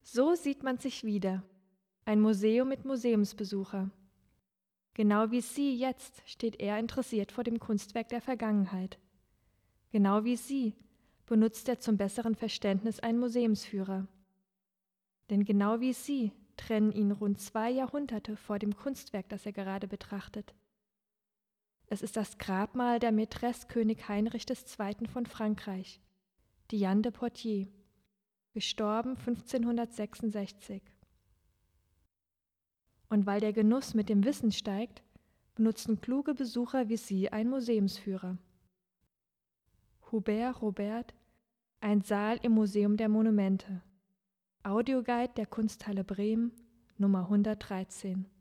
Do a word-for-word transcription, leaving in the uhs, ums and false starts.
So sieht man sich wieder. Ein Museum mit Museumsbesucher. Genau wie Sie jetzt steht er interessiert vor dem Kunstwerk der Vergangenheit. Genau wie Sie benutzt er zum besseren Verständnis einen Museumsführer. Denn genau wie Sie trennen ihn rund zwei Jahrhunderte vor dem Kunstwerk, das er gerade betrachtet. Es ist das Grabmal der Mätresse König Heinrich der Zweite. Von Frankreich, Diane de Poitiers, gestorben fünfzehnhundertsechsundsechzig. Und weil der Genuss mit dem Wissen steigt, benutzen kluge Besucher wie Sie einen Museumsführer. Hubert Robert, ein Saal im Museum der Monumente. Audioguide der Kunsthalle Bremen, Nummer hundertdreizehn.